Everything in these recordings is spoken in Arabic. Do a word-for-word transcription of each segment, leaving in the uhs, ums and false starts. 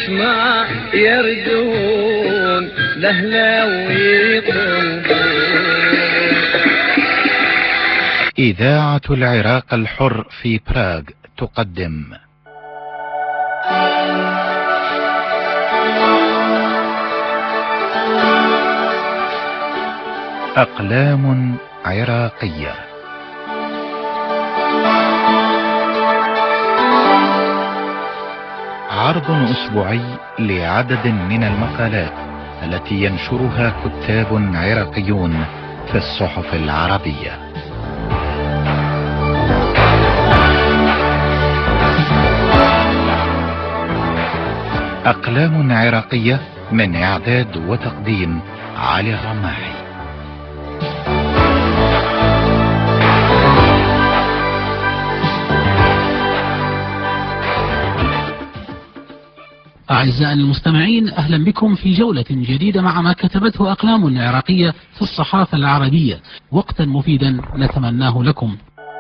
اسمع يردون لهلا ويطلبون. إذاعة العراق الحر في براغ تقدم أقلام عراقية، عرض أسبوعي لعدد من المقالات التي ينشرها كتاب عراقيون في الصحف العربية. أقلام عراقية من إعداد وتقديم علي الرماحي. أعزائي المستمعين، أهلا بكم في جولة جديدة مع ما كتبته أقلام عراقية في الصحافة العربية. وقتا مفيدا نتمناه لكم.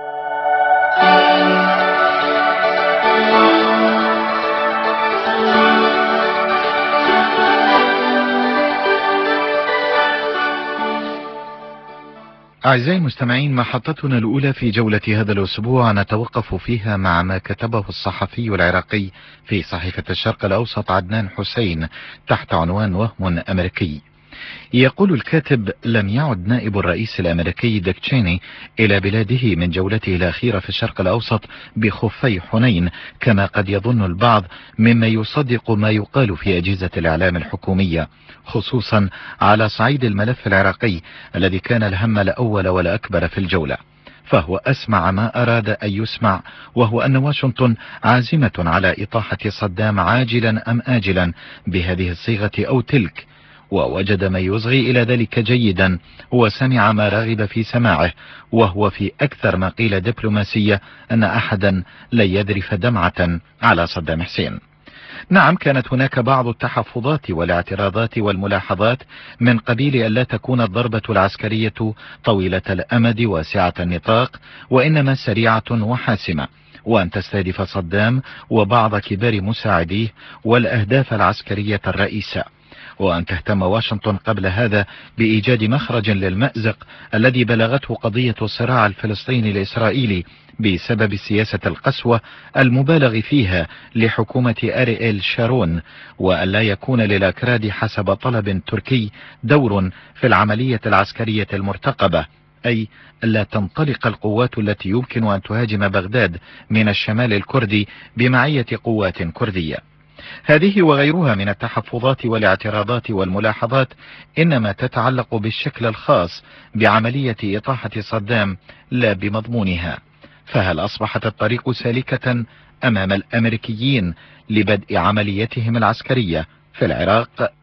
أعزائي المستمعين، محطتنا الأولى في جولة هذا الأسبوع نتوقف فيها مع ما كتبه الصحفي العراقي في صحيفة الشرق الأوسط عدنان حسين تحت عنوان وهم أمريكي. يقول الكاتب: لم يعد نائب الرئيس الأمريكي ديك تشيني إلى بلاده من جولته الأخيرة في الشرق الأوسط بخفي حنين كما قد يظن البعض، مما يصدق ما يقال في أجهزة الإعلام الحكومية، خصوصا على صعيد الملف العراقي الذي كان الهم الأول والأكبر في الجولة. فهو أسمع ما أراد أن يسمع، وهو أن واشنطن عازمة على إطاحة صدام عاجلا أم آجلا بهذه الصيغة أو تلك، ووجد ما يصغي إلى ذلك جيدا وسمع ما رغب في سماعه، وهو في أكثر ما قيل دبلوماسية أن أحدا لن يذرف دمعة على صدام حسين. نعم، كانت هناك بعض التحفظات والاعتراضات والملاحظات من قبيل أن لا تكون الضربة العسكرية طويلة الأمد واسعة النطاق، وإنما سريعة وحاسمة، وأن تستهدف صدام وبعض كبار مساعديه والأهداف العسكرية الرئيسة، وأن تهتم واشنطن قبل هذا بإيجاد مخرج للمأزق الذي بلغته قضية الصراع الفلسطيني الإسرائيلي بسبب السياسة القسوة المبالغ فيها لحكومة أرييل شارون، وأن لا يكون للأكراد حسب طلب تركي دور في العملية العسكرية المرتقبة، أي لا تنطلق القوات التي يمكن أن تهاجم بغداد من الشمال الكردي بمعية قوات كردية. هذه وغيرها من التحفظات والاعتراضات والملاحظات إنما تتعلق بالشكل الخاص بعملية إطاحة صدام لا بمضمونها. فهل أصبحت الطريق سالكة أمام الأمريكيين لبدء عمليتهم العسكرية في العراق؟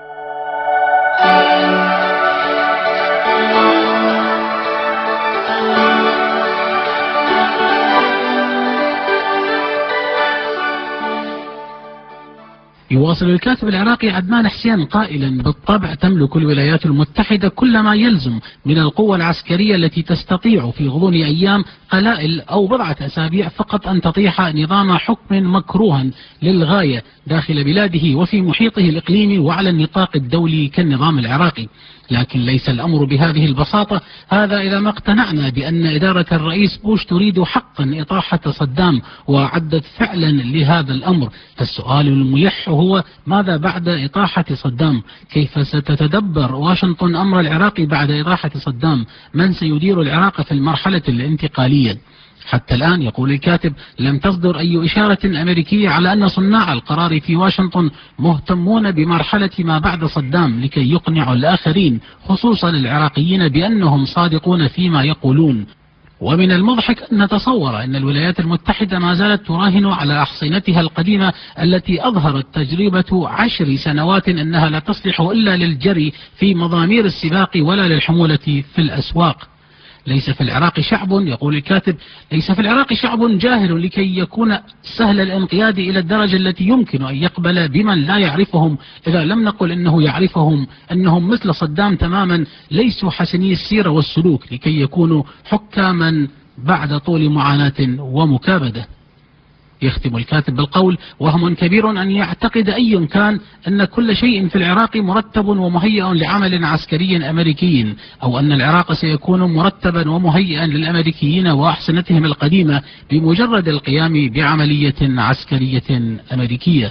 يواصل الكاتب العراقي عدنان حسين قائلا: بالطبع تملك الولايات المتحدة كل ما يلزم من القوة العسكرية التي تستطيع في غضون أيام قلائل أو بضعة أسابيع فقط أن تطيح نظام حكم مكروها للغاية داخل بلاده وفي محيطه الإقليمي وعلى النطاق الدولي كالنظام العراقي. لكن ليس الأمر بهذه البساطة، هذا إذا ما اقتنعنا بأن إدارة الرئيس بوش تريد حقا إطاحة صدام وأعدت فعلا لهذا الأمر. فالسؤال الملح هو: ماذا بعد إطاحة صدام؟ كيف ستتدبر واشنطن أمر العراق بعد إطاحة صدام؟ من سيدير العراق في المرحلة الانتقالية؟ حتى الآن يقول الكاتب لم تصدر أي إشارة أمريكية على أن صناع القرار في واشنطن مهتمون بمرحلة ما بعد صدام لكي يقنعوا الآخرين خصوصا العراقيين بأنهم صادقون فيما يقولون. ومن المضحك أن نتصور أن الولايات المتحدة ما زالت تراهن على أحصنتها القديمة التي أظهرت تجربة عشر سنوات أنها لا تصلح إلا للجري في مضامير السباق ولا للحمولة في الأسواق. ليس في العراق شعب، يقول الكاتب، ليس في العراق شعب جاهل لكي يكون سهل الانقياد إلى الدرجة التي يمكن أن يقبل بمن لا يعرفهم، إذا لم نقل أنه يعرفهم، أنهم مثل صدام تماما، ليسوا حسني السيرة والسلوك لكي يكونوا حكاما بعد طول معاناة ومكابدة. يختم الكاتب بالقول: وهم كبير أن يعتقد أي كان أن كل شيء في العراق مرتب ومهيئ لعمل عسكري أمريكي، أو أن العراق سيكون مرتبا ومهيئا للأمريكيين وأحصنتهم القديمة بمجرد القيام بعملية عسكرية أمريكية.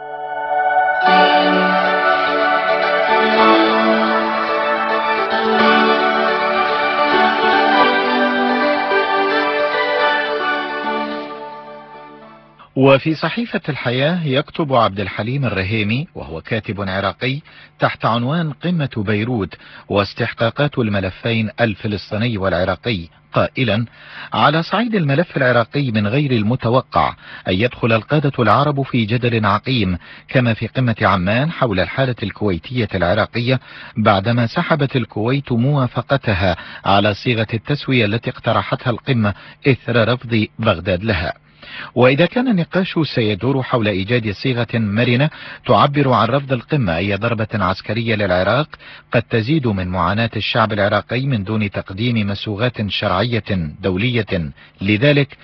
وفي صحيفة الحياة يكتب عبد الحليم الرهيمي، وهو كاتب عراقي، تحت عنوان قمة بيروت واستحقاقات الملفين الفلسطيني والعراقي، قائلا: على صعيد الملف العراقي من غير المتوقع أن يدخل القادة العرب في جدل عقيم كما في قمة عمان حول الحالة الكويتية العراقية بعدما سحبت الكويت موافقتها على صيغة التسوية التي اقترحتها القمة إثر رفض بغداد لها. وإذا كان النقاش سيدور حول إيجاد صيغة مرنة تعبر عن رفض القمة أي ضربة عسكرية للعراق قد تزيد من معاناة الشعب العراقي من دون تقديم مسوغات شرعية دولية، لذلك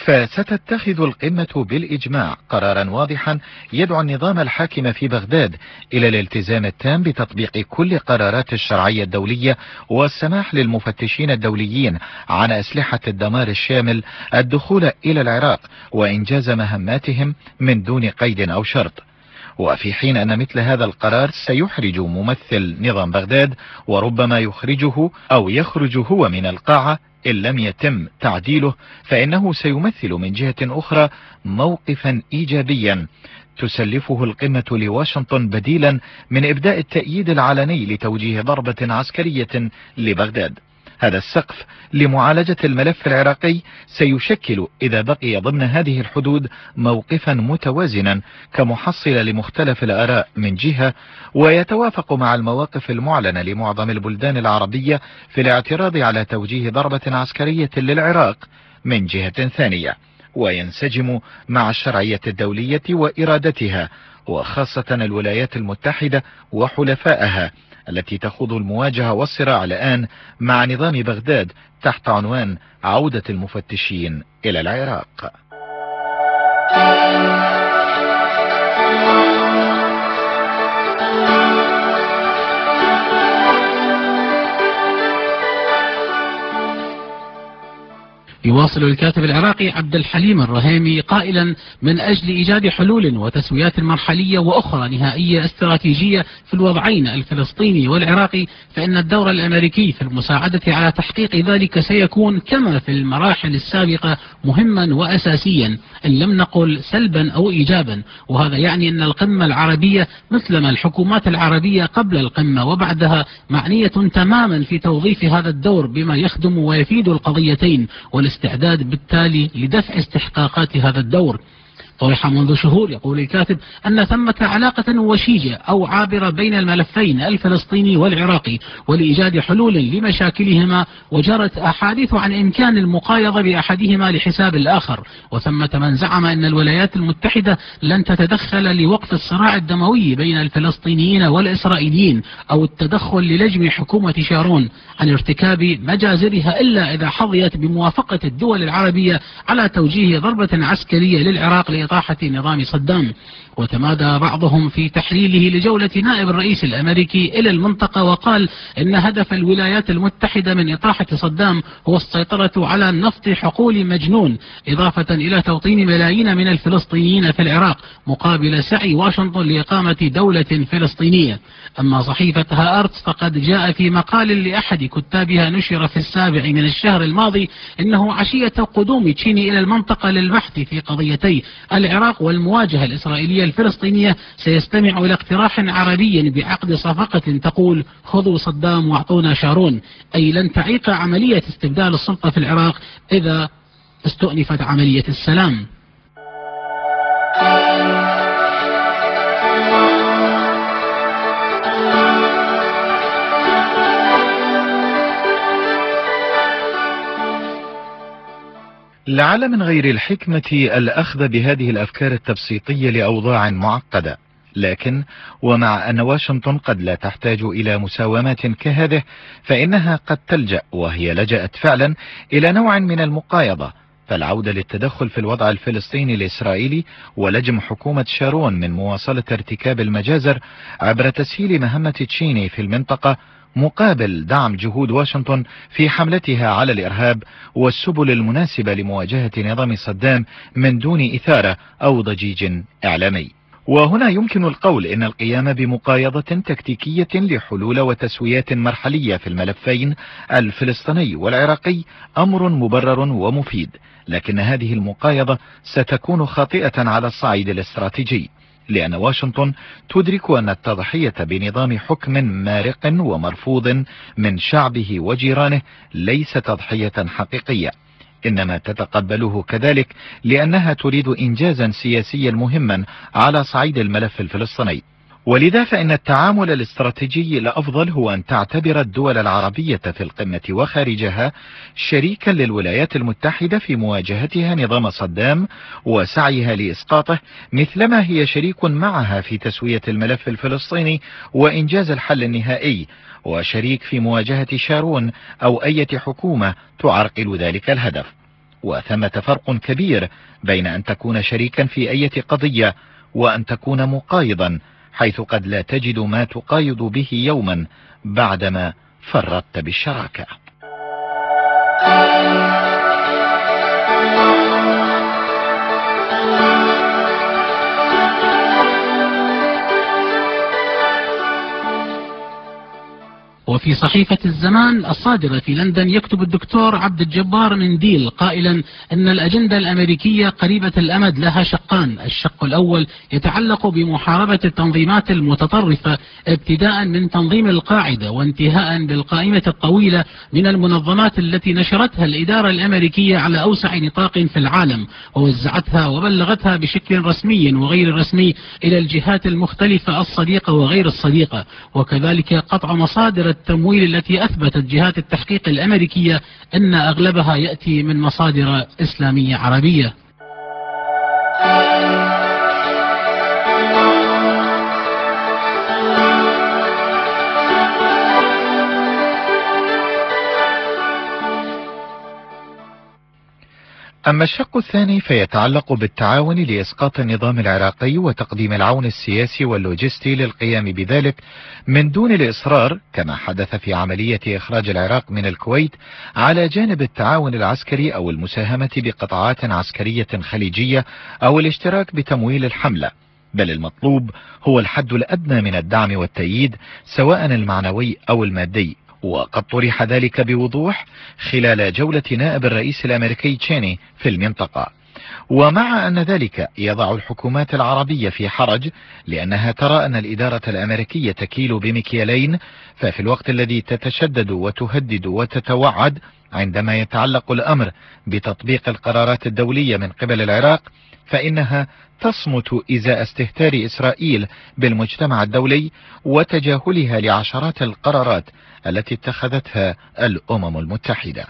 فستتخذ القمة بالإجماع قرارا واضحا يدعو النظام الحاكم في بغداد إلى الالتزام التام بتطبيق كل قرارات الشرعية الدولية والسماح للمفتشين الدوليين عن أسلحة الدمار الشامل الدخول إلى العراق وإنجاز مهماتهم من دون قيد أو شرط. وفي حين أن مثل هذا القرار سيحرج ممثل نظام بغداد وربما يخرجه أو يخرج هو من القاعة إن لم يتم تعديله، فإنه سيمثل من جهة أخرى موقفا إيجابيا تسلفه القمة لواشنطن بديلا من إبداء التأييد العلني لتوجيه ضربة عسكرية لبغداد. هذا السقف لمعالجة الملف العراقي سيشكل إذا بقي ضمن هذه الحدود موقفا متوازنا كمحصل لمختلف الآراء من جهة، ويتوافق مع المواقف المعلنة لمعظم البلدان العربية في الاعتراض على توجيه ضربة عسكرية للعراق من جهة ثانية، وينسجم مع الشرعية الدولية وإرادتها، وخاصة الولايات المتحدة وحلفائها التي تخوض المواجهة والصراع الآن مع نظام بغداد تحت عنوان عودة المفتشين إلى العراق. يواصل الكاتب العراقي عبد الحليم الرهيمي قائلا: من أجل إيجاد حلول وتسويات مرحلية وأخرى نهائية استراتيجية في الوضعين الفلسطيني والعراقي، فإن الدور الأمريكي في المساعدة على تحقيق ذلك سيكون كما في المراحل السابقة مهما وأساسيا، إن لم نقل سلبا أو إيجابا. وهذا يعني أن القمة العربية مثلما الحكومات العربية قبل القمة وبعدها معنية تماما في توظيف هذا الدور بما يخدم ويفيد القضيتين والاستعداد بالتالي لدفع استحقاقات هذا الدور. طرح منذ شهور، يقول الكاتب، أن ثمة علاقة وشيجة أو عابرة بين الملفين الفلسطيني والعراقي ولإيجاد حلول لمشاكلهما، وجرت أحاديث عن إمكان المقايضة بأحدهما لحساب الآخر، وثمة من زعم أن الولايات المتحدة لن تتدخل لوقف الصراع الدموي بين الفلسطينيين والإسرائيليين أو التدخل للجم حكومة شارون عن ارتكاب مجازرها إلا إذا حظيت بموافقة الدول العربية على توجيه ضربة عسكرية للعراق لإطاحة نظام صدام. وتمادى بعضهم في تحليله لجولة نائب الرئيس الأمريكي إلى المنطقة وقال إن هدف الولايات المتحدة من إطاحة صدام هو السيطرة على نفط حقول مجنون، إضافة إلى توطين ملايين من الفلسطينيين في العراق مقابل سعي واشنطن لإقامة دولة فلسطينية. أما صحيفة هآرتس فقد جاء في مقال لأحد كتابها نشر في السابع من الشهر الماضي إنه عشية قدوم تشيني إلى المنطقة للبحث في قضيتي العراق والمواجهة الإسرائيلية الفلسطينية سيستمع إلى اقتراح عربي بعقد صفقة تقول: خذوا صدام واعطونا شارون، أي لن تعيق عملية استبدال السلطة في العراق إذا استؤنفت عملية السلام. لعل من غير الحكمة الأخذ بهذه الأفكار التبسيطية لأوضاع معقدة، لكن ومع أن واشنطن قد لا تحتاج إلى مساومات كهذه، فإنها قد تلجأ وهي لجأت فعلا إلى نوع من المقايضة فالعودة للتدخل في الوضع الفلسطيني الإسرائيلي ولجم حكومة شارون من مواصلة ارتكاب المجازر عبر تسهيل مهمة تشيني في المنطقة مقابل دعم جهود واشنطن في حملتها على الإرهاب والسبل المناسبة لمواجهة نظام صدام من دون إثارة أو ضجيج إعلامي. وهنا يمكن القول إن القيام بمقايضة تكتيكية لحلول وتسويات مرحلية في الملفين الفلسطيني والعراقي أمر مبرر ومفيد، لكن هذه المقايضة ستكون خاطئة على الصعيد الاستراتيجي، لأن واشنطن تدرك أن التضحية بنظام حكم مارق ومرفوض من شعبه وجيرانه ليس تضحية حقيقية، إنما تتقبله كذلك لأنها تريد إنجازا سياسيا مهما على صعيد الملف الفلسطيني. ولذا فإن التعامل الاستراتيجي الأفضل هو أن تعتبر الدول العربية في القمة وخارجها شريكا للولايات المتحدة في مواجهتها نظام صدام وسعيها لإسقاطه، مثلما هي شريك معها في تسوية الملف الفلسطيني وإنجاز الحل النهائي، وشريك في مواجهة شارون أو أي حكومة تعرقل ذلك الهدف. وثمة فرق كبير بين أن تكون شريكا في أي قضية وأن تكون مقايضا، حيث قد لا تجد ما تقايض به يوما بعدما فرطت بالشراكة. وفي صحيفة الزمان الصادرة في لندن يكتب الدكتور عبد الجبار منديل قائلا أن الأجندة الأمريكية قريبة الأمد لها شقان: الشق الأول يتعلق بمحاربة التنظيمات المتطرفة ابتداء من تنظيم القاعدة وانتهاء بالقائمة الطويلة من المنظمات التي نشرتها الإدارة الأمريكية على أوسع نطاق في العالم ووزعتها وبلغتها بشكل رسمي وغير رسمي إلى الجهات المختلفة الصديقة وغير الصديقة، وكذلك قطع مصادر التمويل التي أثبتت جهات التحقيق الأمريكية أن أغلبها يأتي من مصادر إسلامية عربية. أما الشق الثاني فيتعلق بالتعاون لإسقاط النظام العراقي وتقديم العون السياسي واللوجستي للقيام بذلك من دون الإصرار كما حدث في عملية إخراج العراق من الكويت على جانب التعاون العسكري أو المساهمة بقطاعات عسكرية خليجية أو الاشتراك بتمويل الحملة، بل المطلوب هو الحد الأدنى من الدعم والتأييد سواء المعنوي أو المادي. وقد طرح ذلك بوضوح خلال جولة نائب الرئيس الأمريكي تشيني في المنطقة. ومع أن ذلك يضع الحكومات العربية في حرج لأنها ترى أن الإدارة الأمريكية تكيل بمكيالين، ففي الوقت الذي تتشدد وتهدد وتتوعد عندما يتعلق الأمر بتطبيق القرارات الدولية من قبل العراق، فإنها تصمت إزاء استهتار إسرائيل بالمجتمع الدولي وتجاهلها لعشرات القرارات التي اتخذتها الأمم المتحدة.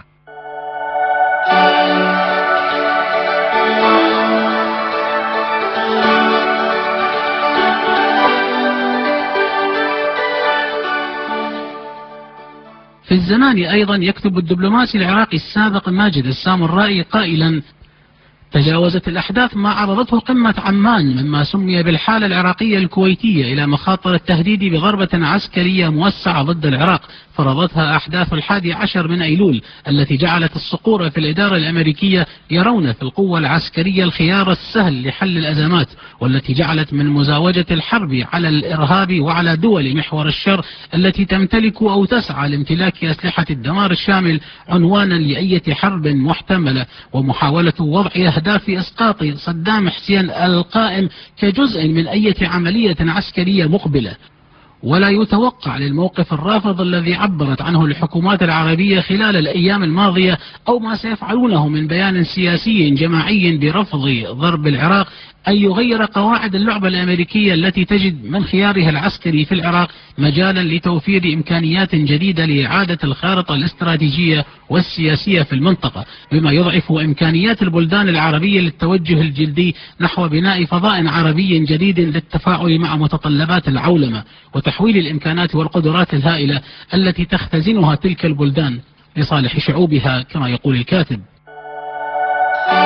في الزمان أيضا يكتب الدبلوماسي العراقي السابق ماجد السامرائي قائلا: تجاوزت الأحداث ما عرضته قمة عمان مما سمي بالحالة العراقية الكويتية إلى مخاطر التهديد بضربة عسكرية موسعة ضد العراق فرضتها أحداث الحادي عشر من أيلول التي جعلت الصقور في الإدارة الأمريكية يرون في القوة العسكرية الخيار السهل لحل الأزمات، والتي جعلت من مزاوجة الحرب على الإرهاب وعلى دول محور الشر التي تمتلك أو تسعى لامتلاك أسلحة الدمار الشامل عنوانا لأية حرب محتملة، ومحاولة وضع أهداف إسقاط صدام حسين القائم كجزء من أية عملية عسكرية مقبلة. ولا يتوقع للموقف الرافض الذي عبرت عنه الحكومات العربية خلال الأيام الماضية أو ما سيفعلونه من بيان سياسي جماعي برفض ضرب العراق أن يغير قواعد اللعبة الأمريكية التي تجد من خيارها العسكري في العراق مجالا لتوفير إمكانيات جديدة لإعادة الخارطة الاستراتيجية والسياسية في المنطقة، بما يضعف إمكانيات البلدان العربية للتوجه الجدي نحو بناء فضاء عربي جديد للتفاعل مع متطلبات العولمة وتحويل الإمكانات والقدرات الهائلة التي تختزنها تلك البلدان لصالح شعوبها كما يقول الكاتب.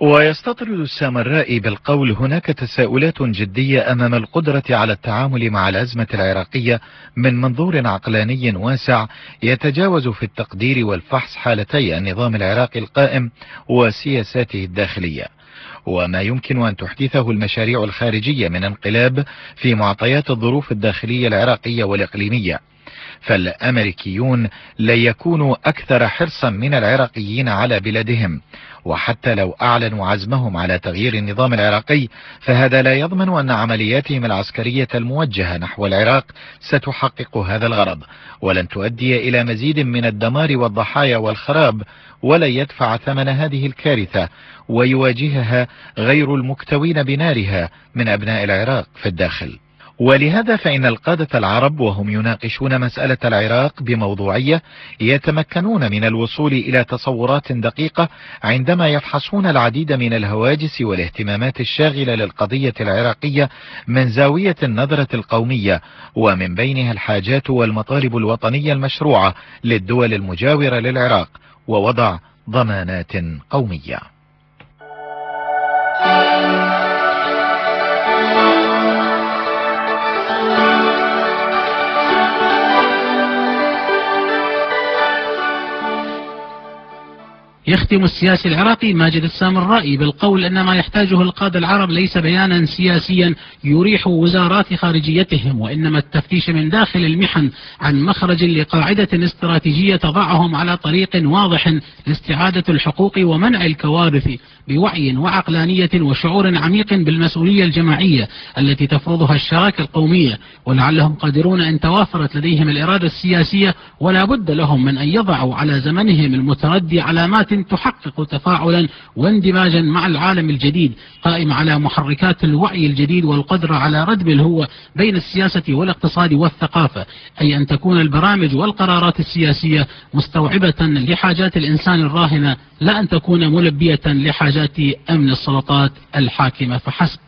ويستطرد السامرائي بالقول: هناك تساؤلات جدية أمام القدرة على التعامل مع الأزمة العراقية من منظور عقلاني واسع يتجاوز في التقدير والفحص حالتي النظام العراقي القائم وسياساته الداخلية، وما يمكن أن تحدثه المشاريع الخارجية من انقلاب في معطيات الظروف الداخلية العراقية والإقليمية. فالأمريكيون لن يكونوا أكثر حرصا من العراقيين على بلادهم، وحتى لو أعلنوا عزمهم على تغيير النظام العراقي فهذا لا يضمن أن عملياتهم العسكرية الموجهة نحو العراق ستحقق هذا الغرض، ولن تؤدي إلى مزيد من الدمار والضحايا والخراب، ولن يدفع ثمن هذه الكارثة ويواجهها غير المكتوين بنارها من أبناء العراق في الداخل. ولهذا فإن القادة العرب وهم يناقشون مسألة العراق بموضوعية يتمكنون من الوصول إلى تصورات دقيقة عندما يفحصون العديد من الهواجس والاهتمامات الشاغلة للقضية العراقية من زاوية النظرة القومية، ومن بينها الحاجات والمطالب الوطنية المشروعة للدول المجاورة للعراق، ووضع ضمانات قومية. يختم السياسي العراقي ماجد السامرائي بالقول أن ما يحتاجه القادة العرب ليس بيانا سياسيا يريح وزارات خارجيتهم، وإنما التفتيش من داخل المحن عن مخرج لقاعدة استراتيجية تضعهم على طريق واضح لاستعادة الحقوق ومنع الكوارث بوعي وعقلانية وشعور عميق بالمسؤولية الجماعية التي تفرضها الشراكة القومية، ولعلهم قادرون أن توافرت لديهم الإرادة السياسية ولا بد لهم من أن يضعوا على زمنهم المتردي علامات تحقق تفاعلا واندماجا مع العالم الجديد قائم على محركات الوعي الجديد والقدرة على ردم الهوة بين السياسة والاقتصاد والثقافة، أي أن تكون البرامج والقرارات السياسية مستوعبة لحاجات الإنسان الراهنة، لا أن تكون ملبية لحاجات أمن السلطات الحاكمة فحسب.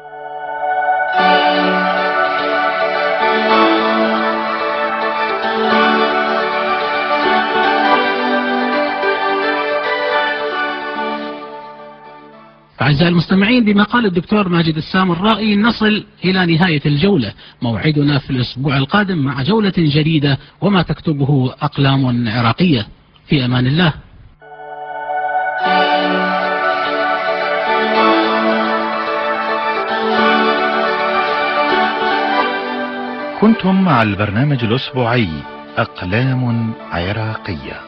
أعزائي المستمعين، بما قال الدكتور ماجد السامرائي نصل إلى نهاية الجولة. موعدنا في الأسبوع القادم مع جولة جديدة وما تكتبه أقلام عراقية. في أمان الله. كنتم مع البرنامج الأسبوعي أقلام عراقية.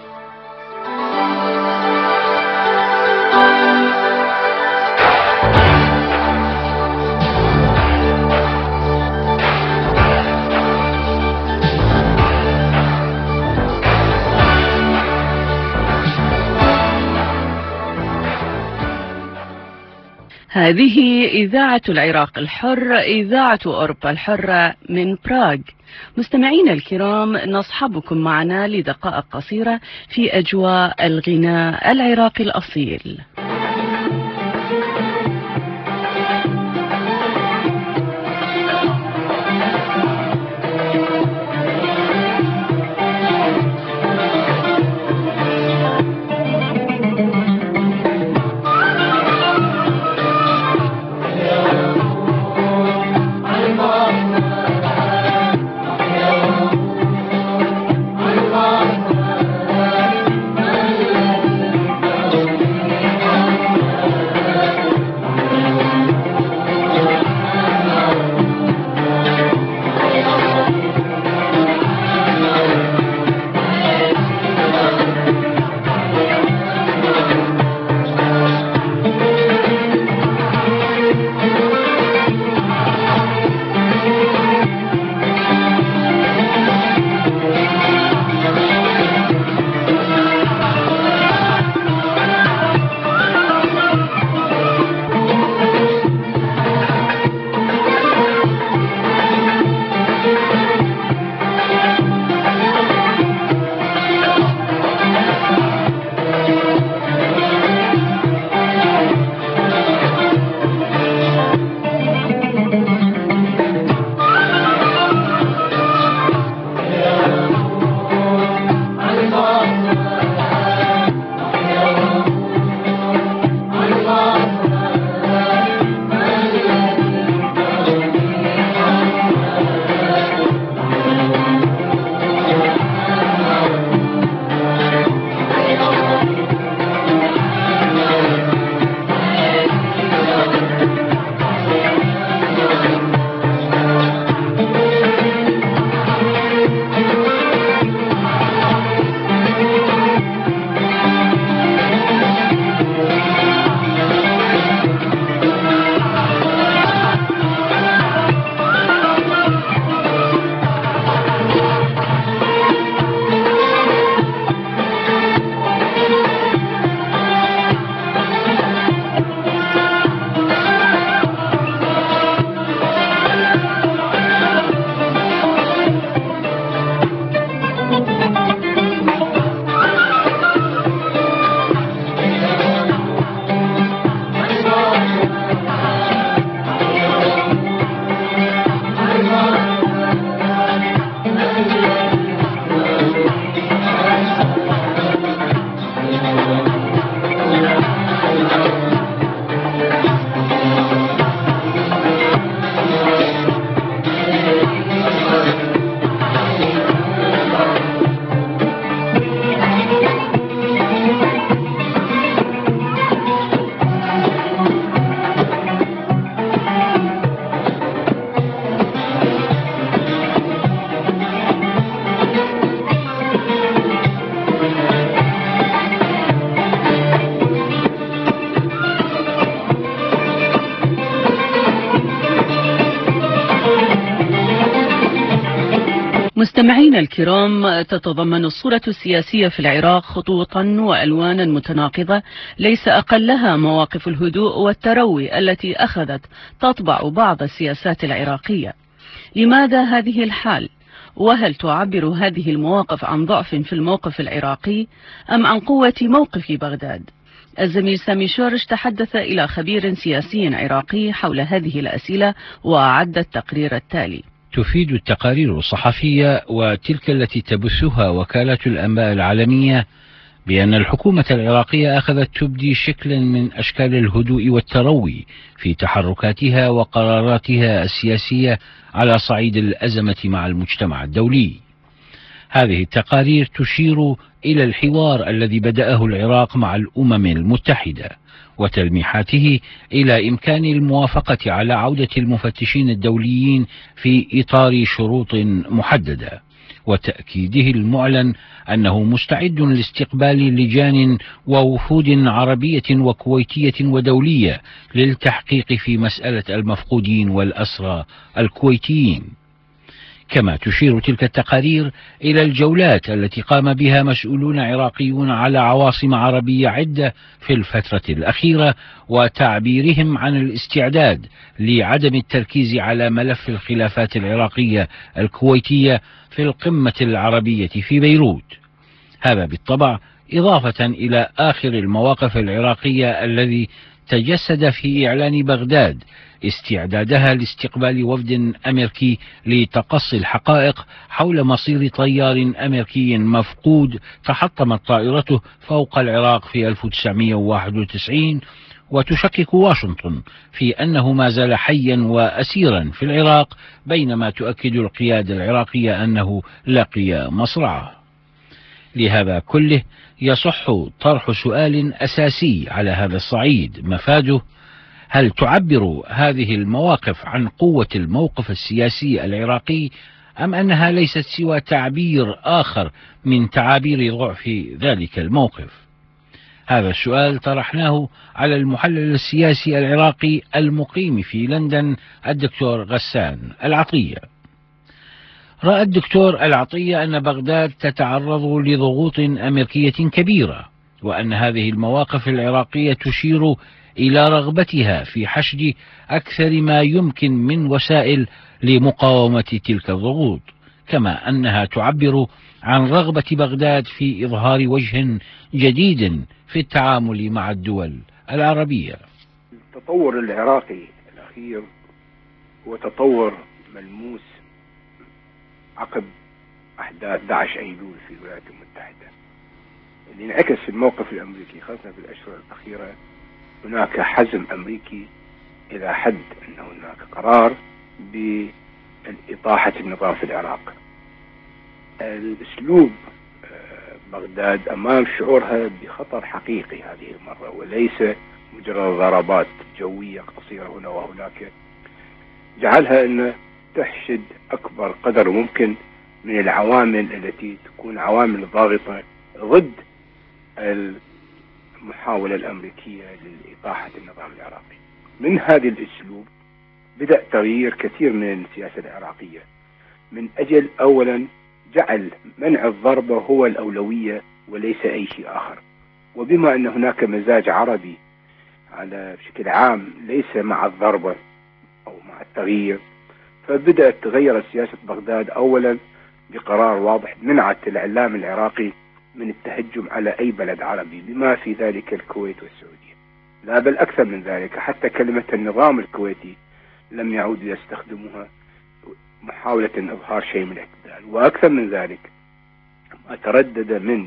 هذه إذاعة العراق الحر، إذاعة أوروبا الحرة من براغ. مستمعين الكرام، نصحبكم معنا لدقائق قصيرة في أجواء الغناء العراقي الأصيل. مستمعينا الكرام، تتضمن الصورة السياسية في العراق خطوطا وألوانا متناقضة ليس أقلها مواقف الهدوء والتروي التي أخذت تطبع بعض السياسات العراقية. لماذا هذه الحال؟ وهل تعبر هذه المواقف عن ضعف في الموقف العراقي أم عن قوة موقف بغداد؟ الزميل سامي شورش تحدث إلى خبير سياسي عراقي حول هذه الأسئلة وأعد التقرير التالي. تفيد التقارير الصحفية وتلك التي تبثها وكالة الأنباء العالمية بأن الحكومة العراقية أخذت تبدي شكلا من أشكال الهدوء والتروي في تحركاتها وقراراتها السياسية على صعيد الأزمة مع المجتمع الدولي. هذه التقارير تشير إلى الحوار الذي بدأه العراق مع الأمم المتحدة وتلميحاته إلى إمكان الموافقة على عودة المفتشين الدوليين في إطار شروط محددة، وتأكيده المعلن أنه مستعد لاستقبال لجان ووفود عربية وكويتية ودولية للتحقيق في مسألة المفقودين والأسرى الكويتيين. كما تشير تلك التقارير إلى الجولات التي قام بها مسؤولون عراقيون على عواصم عربية عدة في الفترة الأخيرة، وتعبيرهم عن الاستعداد لعدم التركيز على ملف الخلافات العراقية الكويتية في القمة العربية في بيروت. هذا بالطبع إضافة إلى آخر المواقف العراقية الذي تجسد في إعلان بغداد استعدادها لاستقبال وفد أمريكي لتقصي الحقائق حول مصير طيار أمريكي مفقود تحطمت طائرته فوق العراق في ألف وتسعمئة وواحد وتسعين، وتشكك واشنطن في أنه ما زال حيا وأسيرا في العراق، بينما تؤكد القيادة العراقية أنه لقي مصرعه. لهذا كله يصح طرح سؤال أساسي على هذا الصعيد مفاده: هل تعبر هذه المواقف عن قوة الموقف السياسي العراقي، أم أنها ليست سوى تعبير آخر من تعابير ضعف ذلك الموقف؟ هذا السؤال طرحناه على المحلل السياسي العراقي المقيم في لندن الدكتور غسان العطية. رأى الدكتور العطية أن بغداد تتعرض لضغوط أمريكية كبيرة، وأن هذه المواقف العراقية تشير إلى رغبتها في حشد أكثر ما يمكن من وسائل لمقاومة تلك الضغوط، كما أنها تعبر عن رغبة بغداد في إظهار وجه جديد في التعامل مع الدول العربية. التطور العراقي الأخير هو تطور ملموس عقب أحداث أحد عشر أيلول في الولايات المتحدة، اللي انعكس في الموقف الأمريكي خاصة في الأشهر الأخيرة. هناك حزم أمريكي إلى حد أن هناك قرار بإطاحة النظام في العراق. الأسلوب بغداد أمام شعورها بخطر حقيقي هذه المرة، وليس مجرد ضربات جوية قصيرة هنا وهناك، جعلها أن تحشد أكبر قدر ممكن من العوامل التي تكون عوامل ضاغطة ضد المحاولة الأمريكية لإطاحة النظام العراقي. من هذا الأسلوب بدأ تغيير كثير من السياسة العراقية، من أجل أولا جعل منع الضربة هو الأولوية وليس أي شيء آخر. وبما أن هناك مزاج عربي على بشكل عام ليس مع الضربة أو مع التغيير، فبدأت تغير سياسة بغداد أولا بقرار واضح منعت الإعلام العراقي من التهجم على أي بلد عربي بما في ذلك الكويت والسعودية، لا بل أكثر من ذلك، حتى كلمة النظام الكويتي لم يعودوا يستخدموها محاولة إظهار شيء من الاعتدال. وأكثر من ذلك ما تردد من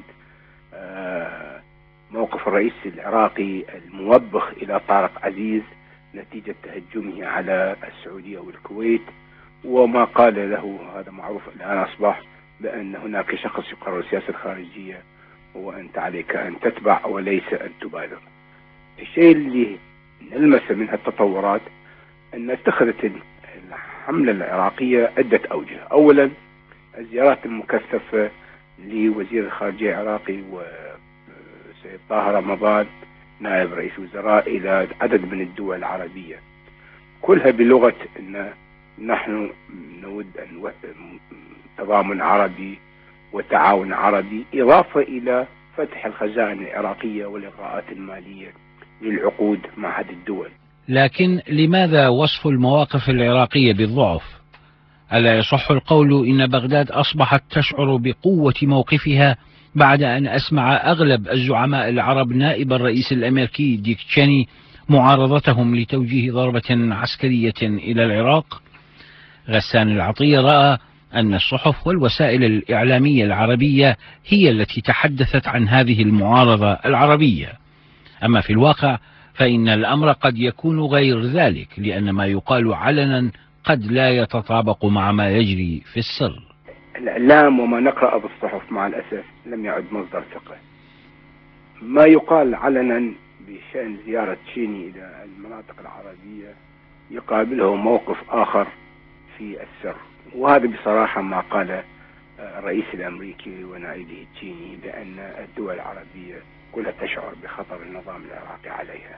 موقف الرئيس العراقي الموبخ إلى طارق عزيز نتيجة تهجمه على السعودية والكويت، وما قال له هذا معروف الآن أصبح بأن هناك شخص يقرر السياسة الخارجية وأنت عليك أن تتبع وليس أن تبالغ. الشيء اللي نلمس منها التطورات أن اتخذت الحملة العراقية عدة أوجه. أولا الزيارات المكثفة لوزير الخارجية العراقي وسيد طه رمضان نائب رئيس وزراء إلى عدد من الدول العربية، كلها بلغة أن نحن نود أن تضامن عربي وتعاون عربي، إضافة إلى فتح الخزائن العراقية والإغراءات المالية للعقود مع هذه الدول. لكن لماذا وصف المواقف العراقية بالضعف؟ ألا يصح القول إن بغداد أصبحت تشعر بقوة موقفها بعد أن أسمع أغلب الزعماء العرب نائب الرئيس الأمريكي ديك تشيني معارضتهم لتوجيه ضربة عسكرية إلى العراق؟ غسان العطية رأى أن الصحف والوسائل الإعلامية العربية هي التي تحدثت عن هذه المعارضة العربية، أما في الواقع فإن الأمر قد يكون غير ذلك، لأن ما يقال علنا قد لا يتطابق مع ما يجري في السر. الإعلام وما نقرأ بالصحف مع الأسف لم يعد مصدر ثقة. ما يقال علنا بشأن زيارة تشيني إلى المناطق العربية يقابله موقف آخر في السر، وهذا بصراحة ما قال الرئيس الأمريكي ونائبه تشيني بأن الدول العربية كلها تشعر بخطر النظام العراقي عليها.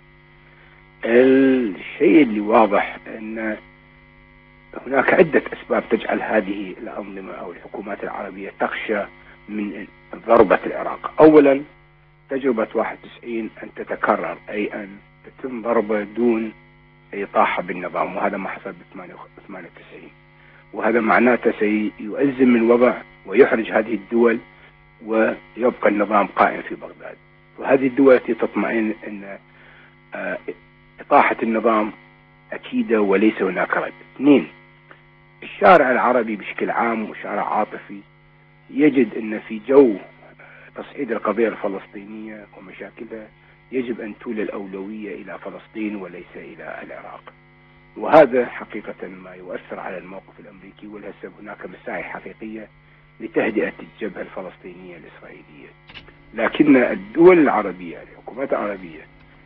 الشيء اللي واضح أن هناك عدة أسباب تجعل هذه الأنظمة أو الحكومات العربية تخشى من ضربة العراق. أولا تجربة واحد وتسعين أن تتكرر، أي أن تتم ضربة دون إطاحة بالنظام، وهذا ما حصل ب ثمانية وتسعين، وهذا معناته سيؤزم الوضع ويحرج هذه الدول ويبقى النظام قائم في بغداد، وهذه الدول التي تطمئن أن إطاحة النظام أكيدة وليس هناك رد. اثنين، الشارع العربي بشكل عام وشارع عاطفي يجد أن في جو تصعيد القضية الفلسطينية ومشاكلها يجب أن تولي الأولوية إلى فلسطين وليس إلى العراق، وهذا حقيقة ما يؤثر على الموقف الأمريكي، ولهسه هناك مساعي حقيقية لتهدئة الجبهة الفلسطينية الإسرائيلية. لكن الدول العربية الحكومات العربية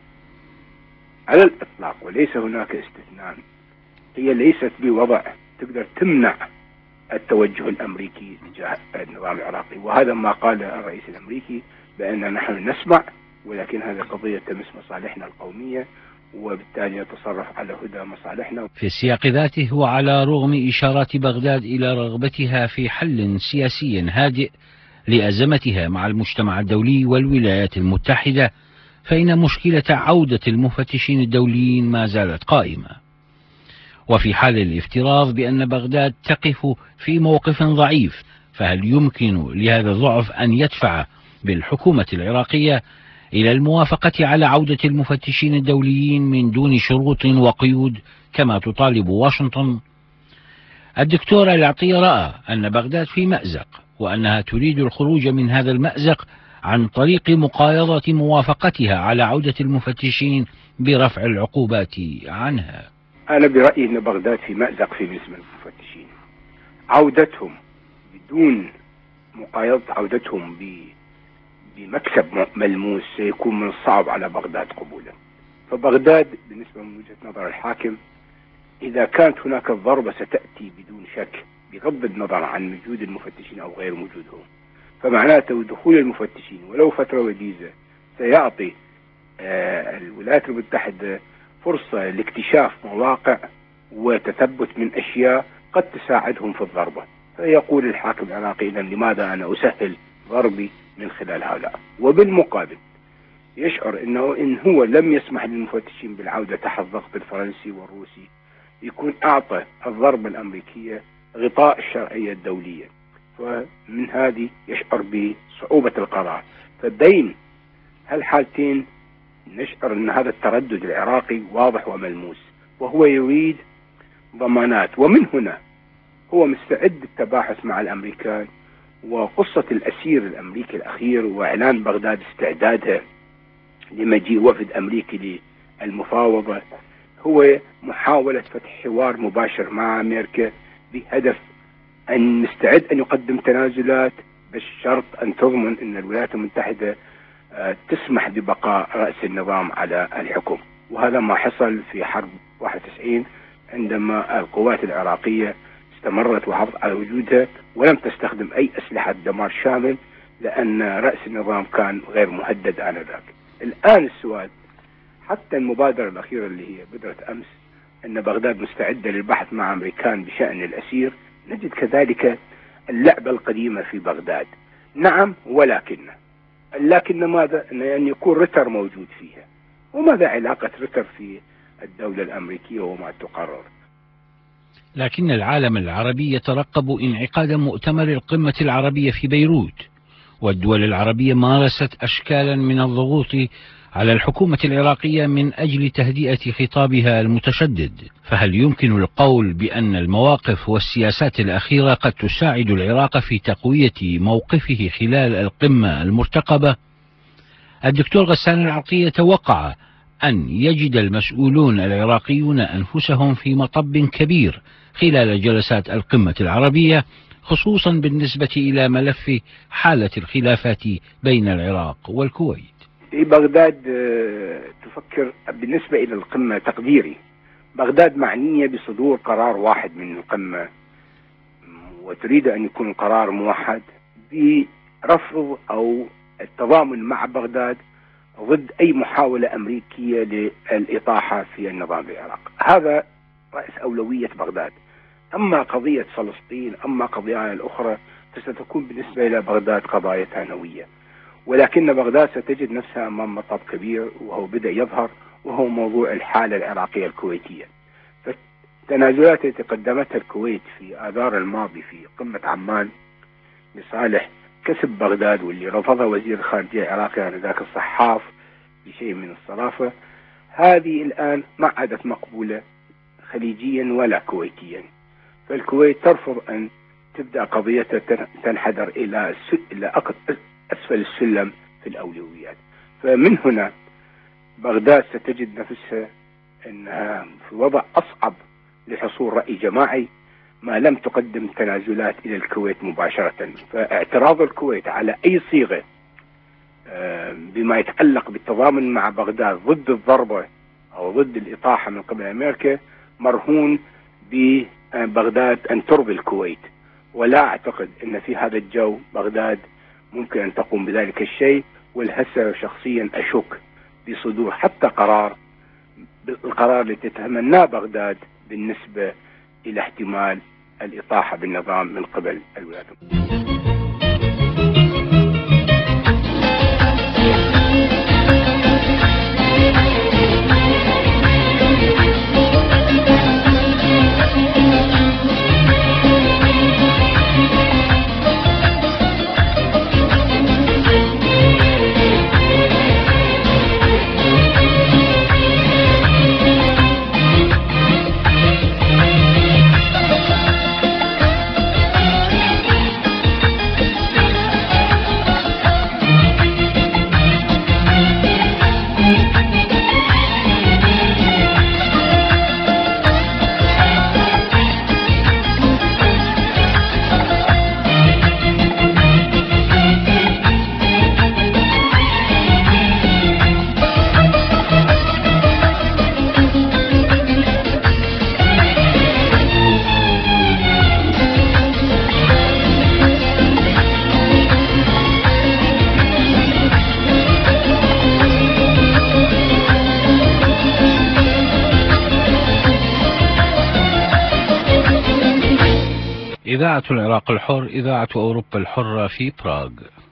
على الإطلاق وليس هناك استثناء هي ليست بوضع تقدر تمنع التوجه الأمريكي تجاه النظام العراقي، وهذا ما قال الرئيس الأمريكي بأن نحن نسمع، ولكن هذه قضية تمس مصالحنا القومية وبالتالي نتصرف على هدى مصالحنا. في السياق ذاته وعلى رغم إشارات بغداد إلى رغبتها في حل سياسي هادئ لأزمتها مع المجتمع الدولي والولايات المتحدة، فإن مشكلة عودة المفتشين الدوليين ما زالت قائمة. وفي حال الافتراض بأن بغداد تقف في موقف ضعيف، فهل يمكن لهذا الضعف أن يدفع بالحكومة العراقية إلى الموافقة على عودة المفتشين الدوليين من دون شروط وقيود كما تطالب واشنطن؟ الدكتور العطية رأى أن بغداد في مأزق، وأنها تريد الخروج من هذا المأزق عن طريق مقايضة موافقتها على عودة المفتشين برفع العقوبات عنها. أنا برأيي أن بغداد في مأزق في بالنسبة للمفتشين. عودتهم بدون مقايضة، عودتهم بمكسب ملموس سيكون من الصعب على بغداد قبوله. فبغداد بالنسبة من وجهة نظر الحاكم إذا كانت هناك الضربة ستأتي بدون شك بغض النظر عن وجود المفتشين أو غير وجودهم، فمعناته دخول المفتشين ولو فترة وجيزة سيعطي آه الولايات المتحدة فرصة لاكتشاف مواقع وتثبت من أشياء قد تساعدهم في الضربة. فيقول الحاكم العراقي إذن لماذا أنا أسهل ضربي من خلال هؤلاء؟ وبالمقابل يشعر أنه إن هو لم يسمح للمفتشين بالعودة تحت الضغط الفرنسي والروسي يكون أعطى الضربة الأمريكية غطاء الشرعية الدولية، فمن هذه يشعر بصعوبة القرار. فبين هالحالتين نشعر أن هذا التردد العراقي واضح وملموس، وهو يريد ضمانات، ومن هنا هو مستعد للتباحث مع الأمريكان. وقصة الأسير الأمريكي الأخير وإعلان بغداد استعدادها لمجيء وفد أمريكي للمفاوضة هو محاولة فتح حوار مباشر مع أمريكا بهدف أن نستعد أن يقدم تنازلات بالشرط أن تضمن أن الولايات المتحدة تسمح ببقاء رأس النظام على الحكم. وهذا ما حصل في حرب واحد وتسعين عندما القوات العراقية استمرت وحافظت على وجودها ولم تستخدم أي أسلحة دمار شامل لأن رأس النظام كان غير مهدد آنذاك. الآن السؤال، حتى المبادرة الأخيرة اللي هي بدرة أمس أن بغداد مستعدة للبحث مع أمريكان بشأن الأسير، نجد كذلك اللعبة القديمة في بغداد. نعم، ولكن لكن ماذا؟ أن يكون ريتر موجود فيها. وماذا علاقة ريتر في الدولة الأمريكية وما تقرر؟ لكن العالم العربي يترقب انعقاد مؤتمر القمة العربية في بيروت، والدول العربية مارست أشكالا من الضغوط على الحكومة العراقية من أجل تهدئة خطابها المتشدد. فهل يمكن القول بأن المواقف والسياسات الأخيرة قد تساعد العراق في تقوية موقفه خلال القمة المرتقبة؟ الدكتور غسان العرقي توقع أن يجد المسؤولون العراقيون أنفسهم في مطب كبير خلال جلسات القمة العربية، خصوصا بالنسبة إلى ملف حالة الخلافات بين العراق والكويت. في بغداد تفكر بالنسبة إلى القمة، تقديري بغداد معنية بصدور قرار واحد من القمة، وتريد أن يكون قرار موحد برفض أو التضامن مع بغداد ضد أي محاولة أمريكية للإطاحة في النظام العراقي. هذا رأس أولوية بغداد. أما قضية فلسطين، أما قضايا الأخرى فستكون بالنسبة إلى بغداد قضايا ثانوية، ولكن بغداد ستجد نفسها أمام مطب كبير وهو بدأ يظهر، وهو موضوع الحالة العراقية الكويتية. فالتنازلات التي قدمتها الكويت في آذار الماضي في قمة عمان لصالح كسب بغداد، واللي رفضها وزير الخارجية العراقي آنذاك الصحاف بشيء من الصرافة، هذه الآن ما عادت مقبولة خليجيا ولا كويتيا. فالكويت ترفض أن تبدأ قضيتها تنحدر إلى إلى أسفل السلم في الأولويات. فمن هنا بغداد ستجد نفسها أنها في وضع أصعب لحصول رأي جماعي ما لم تقدم تنازلات إلى الكويت مباشرة. فاعتراض الكويت على أي صيغة بما يتعلق بالتضامن مع بغداد ضد الضربة أو ضد الإطاحة من قبل أمريكا مرهون ببغداد أن ترضي الكويت، ولا أعتقد أن في هذا الجو بغداد ممكن أن تقوم بذلك الشيء. والهسه شخصيا أشك بصدور حتى قرار القرار الذي تتمناه بغداد بالنسبة إلى احتمال الإطاحة بالنظام من قبل الولايات المتحدة. إذاعة العراق الحر، إذاعة أوروبا الحرة في براغ.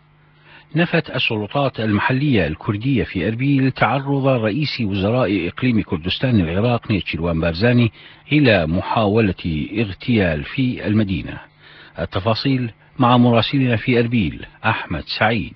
نفت السلطات المحلية الكردية في أربيل تعرض رئيس وزراء إقليم كردستان العراق نيتشيروان بارزاني إلى محاولة اغتيال في المدينة. التفاصيل مع مراسلنا في أربيل أحمد سعيد.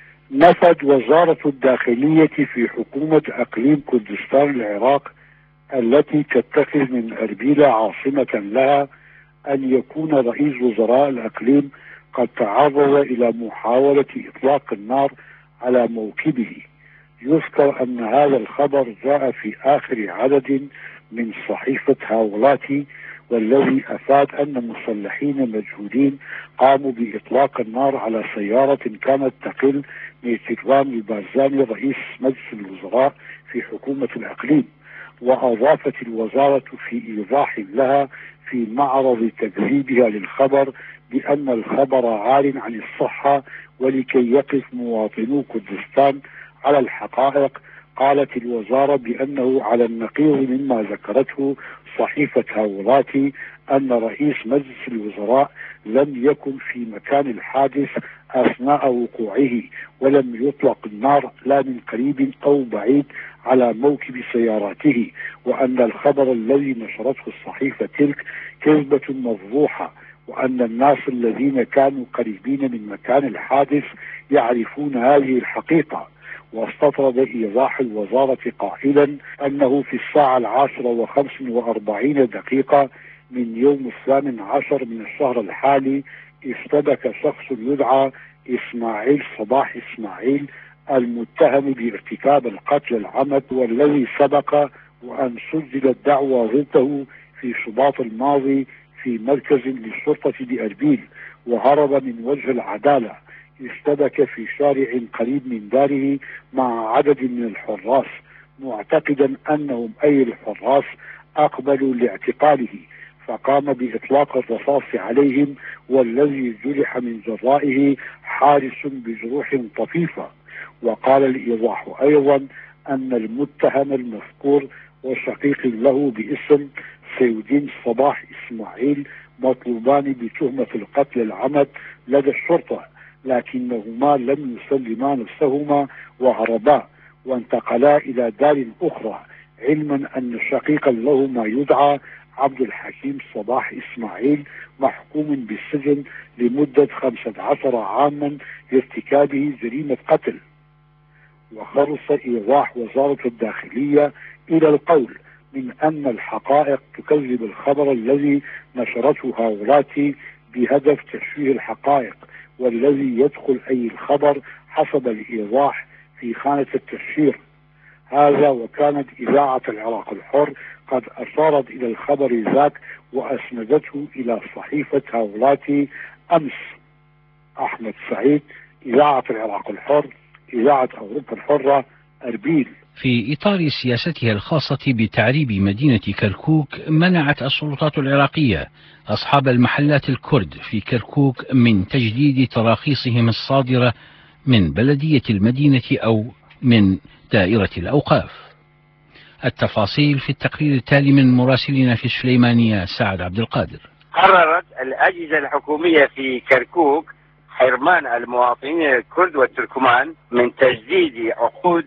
نفت وزارة الداخلية في حكومة إقليم كردستان العراق التي تتخذ من أربيل عاصمة لها أن يكون رئيس وزراء الإقليم قد تعرض إلى محاولة إطلاق النار على موكبه. يذكر أن هذا الخبر جاء في آخر عدد من صحيفة هاولاتي، والذي أفاد أن مسلحين مجهولين قاموا بإطلاق النار على سيارة كانت تقل نيتشيروان البارزاني رئيس مجلس الوزراء في حكومة الإقليم. وأضافت الوزارة في إيضاح لها في معرض تكذيبها للخبر بأن الخبر عار عن الصحة، ولكي يقف مواطنو كردستان على الحقائق قالت الوزارة بأنه على النقيض مما ذكرته صحيفة هاوراتي أن رئيس مجلس الوزراء لم يكن في مكان الحادث أثناء وقوعه، ولم يطلق النار لا من قريب أو بعيد على موكب سياراته، وأن الخبر الذي نشرته الصحيفة تلك كذبة مفضوحة، وأن الناس الذين كانوا قريبين من مكان الحادث يعرفون هذه الحقيقة. واستطرد إيضاح الوزارة قائلا أنه في الساعة العاشرة وخمس وأربعين دقيقة من يوم الثامن عشر من الشهر الحالي اشتبك شخص يدعى إسماعيل صباح إسماعيل المتهم بارتكاب القتل العمد، والذي سبق وأن سجلت دعوى ضده في شباط الماضي في مركز للشرطة بأربيل، وهرب من وجه العدالة. اشتبك في شارع قريب من داره مع عدد من الحراس، معتقدا أنهم أي الحراس أقبلوا لاعتقاله، فقام بإطلاق الرصاص عليهم، والذي جرح من جرائه حارس بجروح طفيفة. وقال الإيضاح أيضا أن المتهم المذكور وشقيق له باسم سيدين صباح إسماعيل مطلوبان بتهمة القتل العمد لدى الشرطة، لكنهما لم يسلما نفسهما وهربا وانتقلا إلى دار أخرى، علما أن شقيقا لهما يدعى عبد الحكيم صباح إسماعيل محكوم بالسجن لمدة خمسة عشر عاما لارتكابه جريمة قتل. وخرص إيضاح وزارة الداخلية إلى القول من أن الحقائق تكذب الخبر الذي نشرته هاوراتي بهدف تشويه الحقائق، والذي يدخل أي الخبر حسب الإيضاح في خانة التشهير. هذا وكانت إذاعة العراق الحر قد أشارت إلى الخبر ذاك وأسندته إلى صحيفة هاوراتي أمس. أحمد سعيد، إذاعة العراق الحر، إذاعة أوروبا الحرة، أربيل. في إطار سياستها الخاصة بتعريب مدينة كركوك، منعت السلطات العراقية أصحاب المحلات الكرد في كركوك من تجديد تراخيصهم الصادرة من بلدية المدينة أو من دائرة الأوقاف. التفاصيل في التقرير التالي من مراسلنا في السليمانية سعد عبد القادر. قررت الأجهزة الحكومية في كركوك حرمان المواطنين الكرد والتركمان من تجديد عقود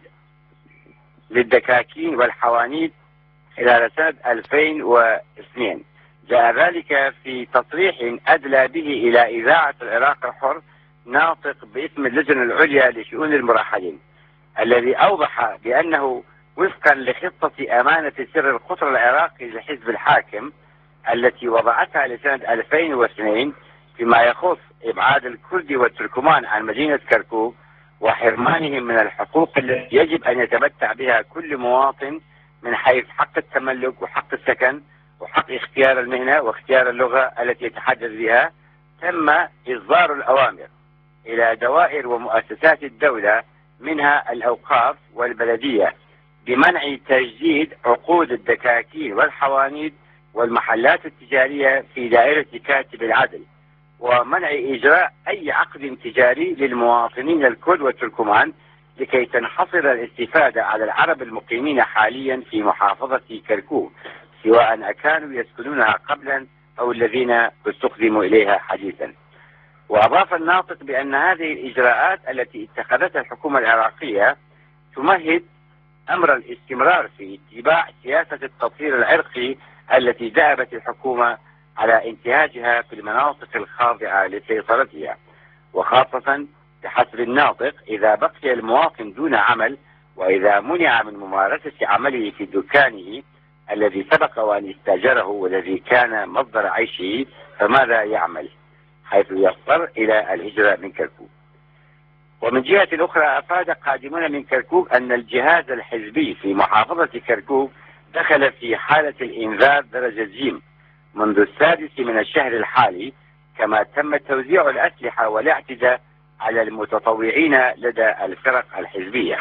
للدكاكين والحوانيت خلال سنة ألفين واثنين. جاء ذلك في تصريح أدلى به إلى إذاعة العراق الحر ناطق باسم اللجنة العليا لشؤون المرحلين، الذي أوضح بأنه وفقا لخطة أمانة سر القطر العراقي للحزب الحاكم التي وضعتها لسنة ألفين واثنين فيما يخص إبعاد الكرد والتركمان عن مدينة كركوك وحرمانهم من الحقوق التي يجب أن يتمتع بها كل مواطن من حيث حق التملك وحق السكن وحق اختيار المهنة واختيار اللغة التي يتحدث بها، تم إصدار الأوامر إلى دوائر ومؤسسات الدولة منها الأوقاف والبلدية بمنع تجديد عقود الدكاكين والحوانيت والمحلات التجارية في دائرة كاتب العدل، ومنع إجراء أي عقد تجاري للمواطنين الكرد والتركمان لكي تنحصر الاستفادة على العرب المقيمين حاليا في محافظة كركوك، سواء أكانوا يسكنونها قبلا أو الذين استخدموا إليها حديثا. وأضاف الناطق بأن هذه الإجراءات التي اتخذتها الحكومة العراقية تمهد أمر الاستمرار في اتباع سياسة التطهير العرقي التي دأبت الحكومة على انتهاجها في المناطق الخاضعة لسيطرتها، وخاصة بحسب الناطق إذا بقي المواطن دون عمل وإذا منع من ممارسة عمله في دكانه الذي سبق وأن استاجره والذي كان مصدر عيشه، فماذا يعمل؟ حيث يضطر إلى الهجرة من كركوك. ومن جهة أخرى أفاد قادمون من كركوك أن الجهاز الحزبي في محافظة كركوك دخل في حالة الإنذار درجة جيم منذ السادس من الشهر الحالي، كما تم توزيع الأسلحة والاعتداء على المتطوعين لدى الفرق الحزبية.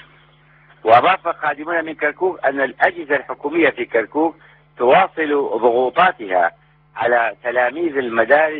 وأضاف قادمون من كركوك أن الأجهزة الحكومية في كركوك تواصل ضغوطاتها على تلاميذ المدارس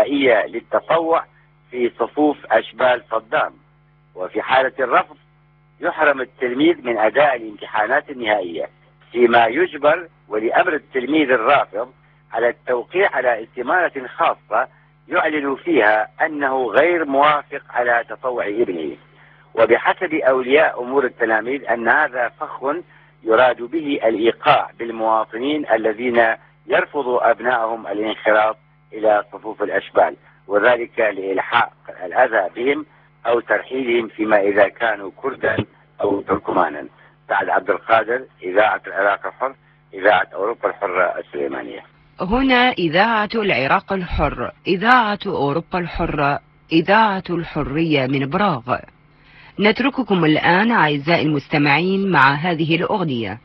الابتدائية للتطوع في صفوف أشبال صدام، وفي حالة الرفض يحرم التلميذ من أداء الامتحانات النهائية، فيما يجبر ولي أمر التلميذ الرافض على التوقيع على استمارة خاصة يعلن فيها أنه غير موافق على تطوع ابنه. وبحسب أولياء أمور التلاميذ أن هذا فخ يراد به الإيقاع بالمواطنين الذين يرفضوا أبنائهم الانخراط إلى صفوف الأشبال، وذلك لإلحاق الأذى بهم أو ترحيلهم فيما إذا كانوا كردا أو تركمانا. سعد عبد القادر، إذاعة العراق الحر، إذاعة أوروبا الحرة السليمانية. هنا إذاعة العراق الحر، إذاعة أوروبا الحرة، إذاعة الحرية من براغ. نترككم الآن أعزائي المستمعين مع هذه الأغنية.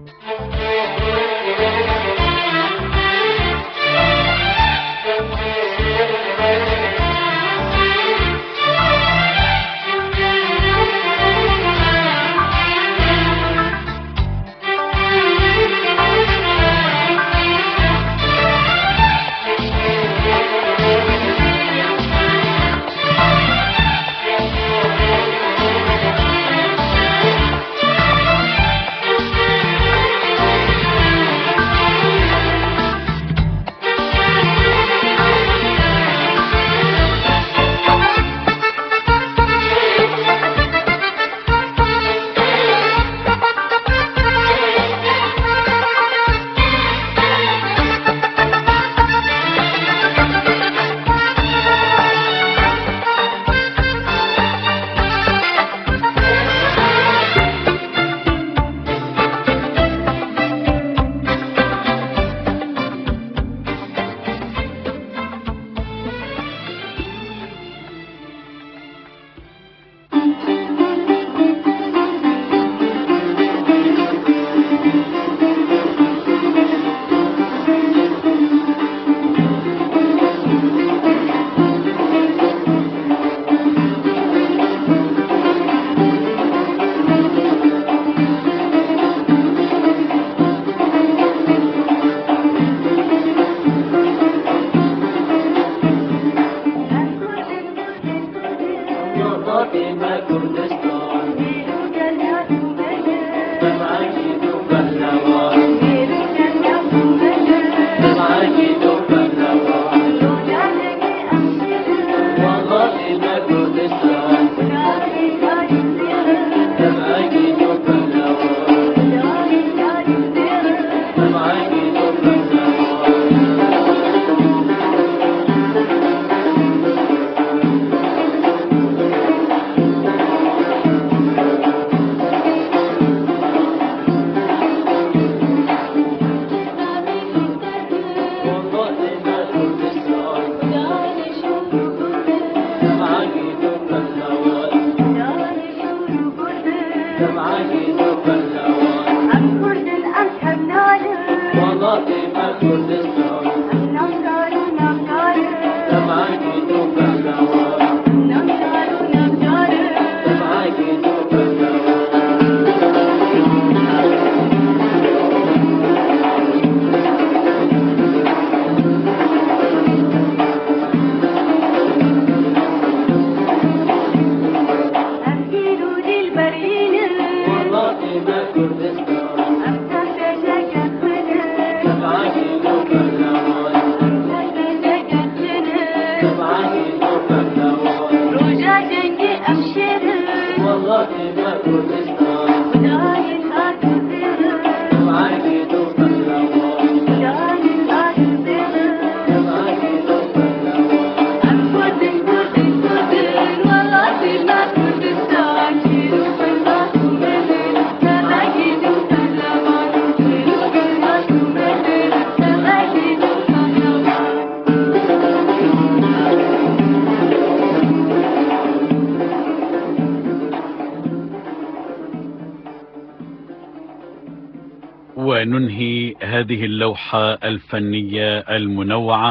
وننهي هذه اللوحة الفنية المنوعة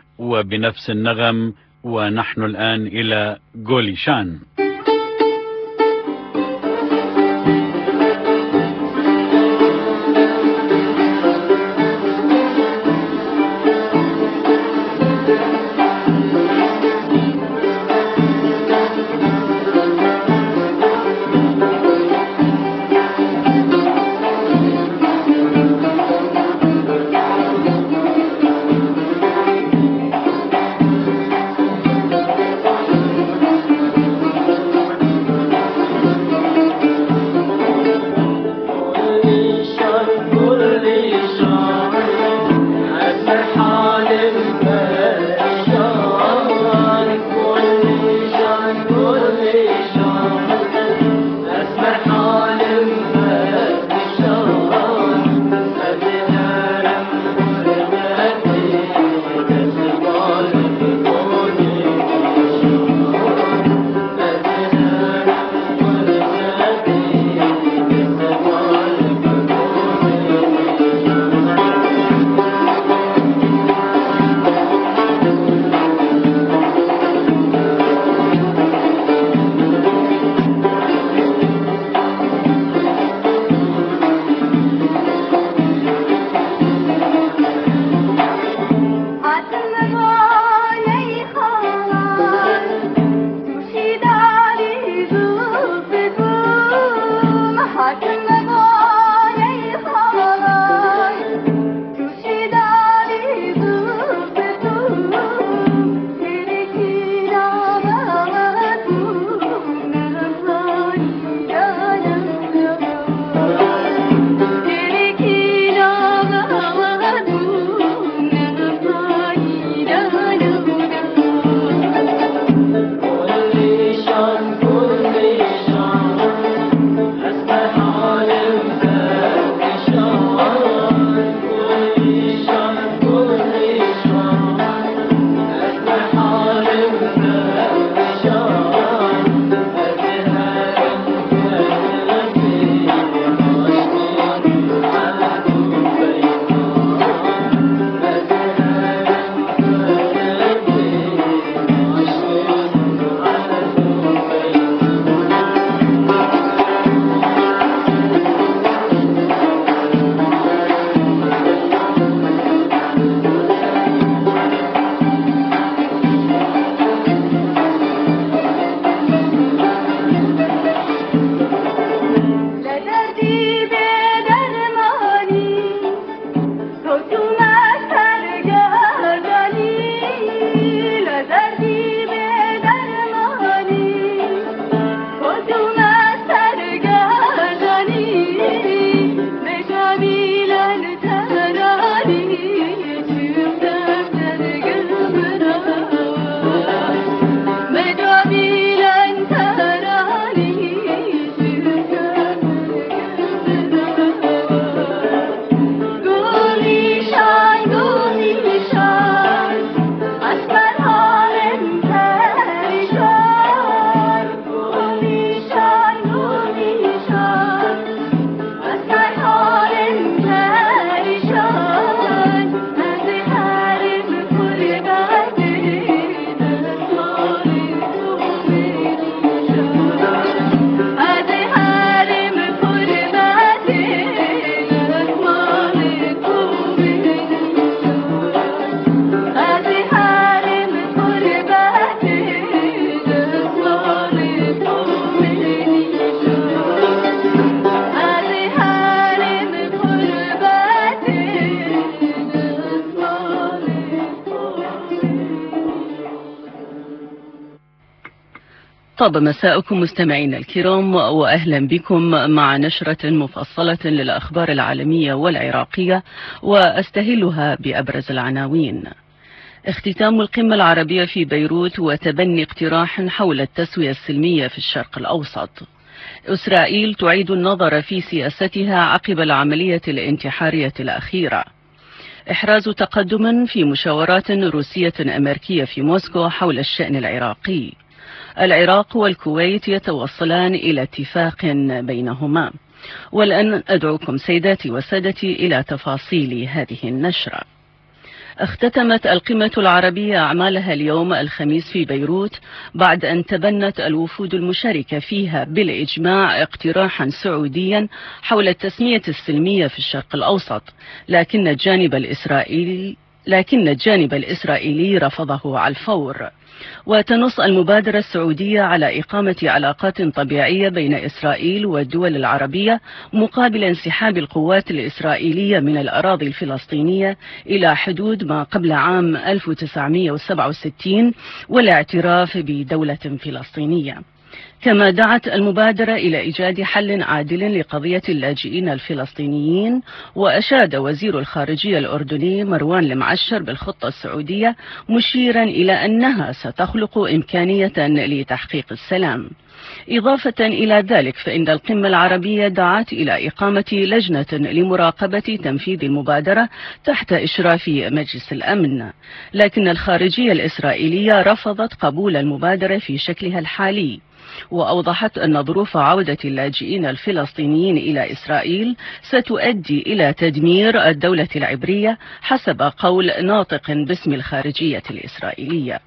وبنفس النغم، ونحن الآن إلى غوليشان. طاب مساءكم مستمعينا الكرام، وأهلا بكم مع نشرة مفصلة للأخبار العالمية والعراقية، وأستهلها بأبرز العناوين. اختتام القمة العربية في بيروت وتبني اقتراح حول التسوية السلمية في الشرق الأوسط. إسرائيل تعيد النظر في سياستها عقب العملية الانتحارية الأخيرة. إحراز تقدم في مشاورات روسية أمريكية في موسكو حول الشأن العراقي. العراق والكويت يتوصلان إلى اتفاق بينهما. والآن أدعوكم سيداتي وسادتي إلى تفاصيل هذه النشرة. اختتمت القمة العربية أعمالها اليوم الخميس في بيروت بعد أن تبنت الوفود المشاركة فيها بالإجماع اقتراحا سعوديا حول التسمية السلمية في الشرق الأوسط، لكن الجانب الإسرائيلي لكن الجانب الإسرائيلي رفضه على الفور. وتنص المبادرة السعودية على إقامة علاقات طبيعية بين إسرائيل والدول العربية مقابل انسحاب القوات الإسرائيلية من الأراضي الفلسطينية إلى حدود ما قبل عام ألف وتسعمئة وسبعة وستين والاعتراف بدولة فلسطينية. كما دعت المبادرة إلى إيجاد حل عادل لقضية اللاجئين الفلسطينيين. وأشاد وزير الخارجية الأردني مروان المعشر بالخطة السعودية، مشيرا إلى أنها ستخلق إمكانية لتحقيق السلام. إضافة إلى ذلك فإن القمة العربية دعت إلى إقامة لجنة لمراقبة تنفيذ المبادرة تحت إشراف مجلس الأمن، لكن الخارجية الإسرائيلية رفضت قبول المبادرة في شكلها الحالي، وأوضحت أن ظروف عودة اللاجئين الفلسطينيين إلى إسرائيل ستؤدي إلى تدمير الدولة العبرية حسب قول ناطق باسم الخارجية الإسرائيلية.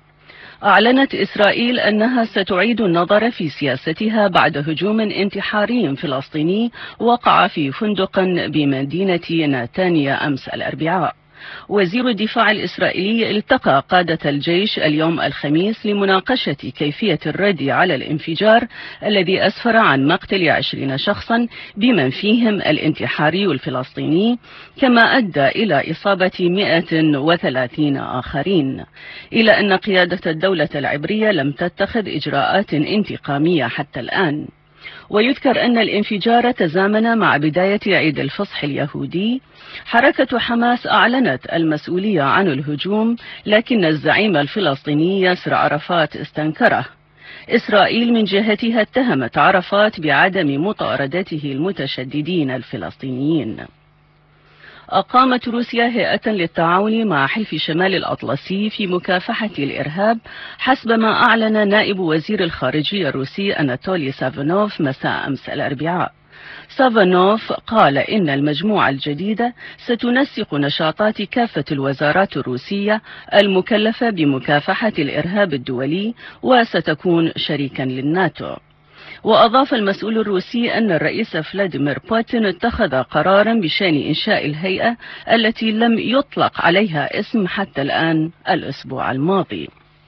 أعلنت إسرائيل أنها ستعيد النظر في سياستها بعد هجوم انتحاري فلسطيني وقع في فندق بمدينة نتانيا أمس الأربعاء. وزير الدفاع الإسرائيلي التقى قادة الجيش اليوم الخميس لمناقشة كيفية الرد على الانفجار الذي أسفر عن مقتل عشرين شخصا بمن فيهم الانتحاري الفلسطيني، كما أدى إلى إصابة مئة وثلاثين آخرين، إلى أن قيادة الدولة العبرية لم تتخذ إجراءات انتقامية حتى الآن. ويذكر أن الانفجار تزامن مع بداية عيد الفصح اليهودي. حركة حماس أعلنت المسؤولية عن الهجوم، لكن الزعيم الفلسطيني ياسر عرفات استنكره. إسرائيل من جهتها اتهمت عرفات بعدم مطاردته المتشددين الفلسطينيين. أقامت روسيا هيئة للتعاون مع حلف شمال الأطلسي في مكافحة الإرهاب حسب ما أعلن نائب وزير الخارجية الروسي أناتولي سافانوف مساء أمس الأربعاء. سافانوف قال إن المجموعة الجديدة ستنسق نشاطات كافة الوزارات الروسية المكلفة بمكافحة الإرهاب الدولي وستكون شريكا للناتو. وأضاف المسؤول الروسي أن الرئيس فلاديمير بوتين اتخذ قرارا بشأن إنشاء الهيئة التي لم يطلق عليها اسم حتى الآن الأسبوع الماضي.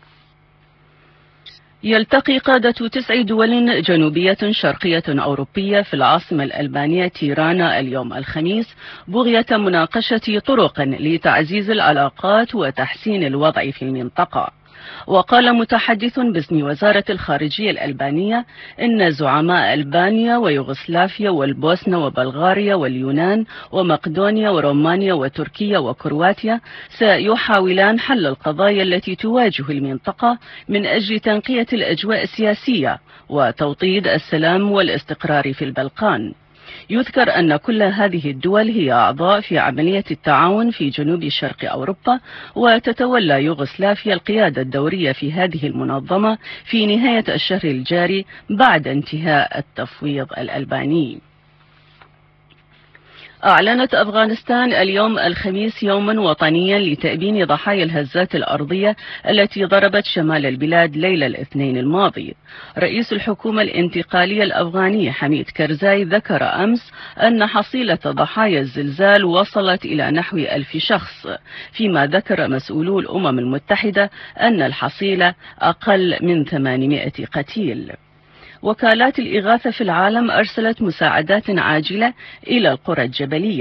يلتقي قادة تسع دول جنوبية شرقية أوروبية في العاصمة الألبانية تيرانا اليوم الخميس بغية مناقشة طرق لتعزيز العلاقات وتحسين الوضع في المنطقة. وقال متحدث باسم وزارة الخارجية الألبانية إن زعماء ألبانيا ويوغوسلافيا والبوسنة وبلغاريا واليونان ومقدونيا ورومانيا وتركيا وكرواتيا سيحاولان حل القضايا التي تواجه المنطقة من أجل تنقية الأجواء السياسية وتوطيد السلام والاستقرار في البلقان. يذكر أن كل هذه الدول هي أعضاء في عملية التعاون في جنوب شرق أوروبا، وتتولى يوغوسلافيا القيادة الدورية في هذه المنظمة في نهاية الشهر الجاري بعد انتهاء التفويض الألباني. أعلنت أفغانستان اليوم الخميس يوما وطنيا لتأبين ضحايا الهزات الأرضية التي ضربت شمال البلاد ليلة الاثنين الماضي. رئيس الحكومة الانتقالية الأفغانية حميد كرزاي ذكر أمس أن حصيلة ضحايا الزلزال وصلت إلى نحو ألف شخص، فيما ذكر مسؤولو الأمم المتحدة أن الحصيلة أقل من ثمانمائة قتيل. وكالات الإغاثة في العالم أرسلت مساعدات عاجلة إلى القرى الجبلية.